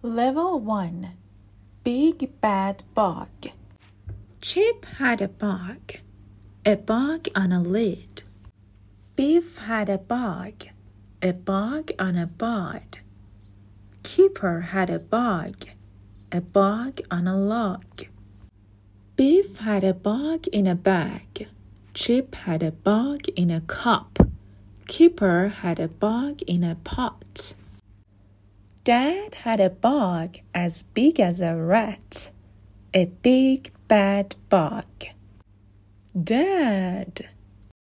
Level 1. Big Bad Bug. Chip had a bug on a lid. Beef had a bug on a bud. Keeper had a bug on a log. Beef had a bug in a bag. Chip had a bug in a cup. Keeper had a bug in a pot. Dad had a bug as big as a rat. A big bad bug. Dad!